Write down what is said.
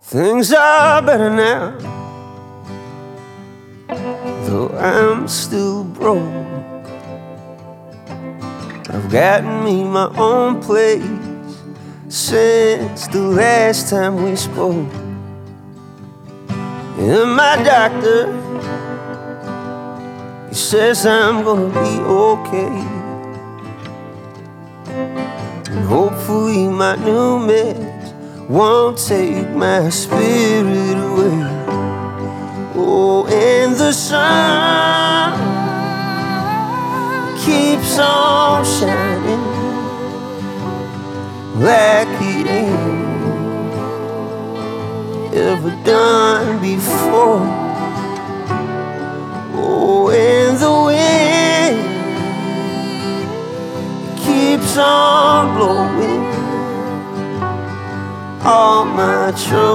Things are better now, though I'm still broke. But I've gotten me my own place since the last time we spoke. And my doctor, he says I'm gonna be okay. And hopefully my new meds won't take my spirit away. Oh, and the sun keeps on shining like it ain't ever done before. Oh, and the wind keeps on blowing all my troubles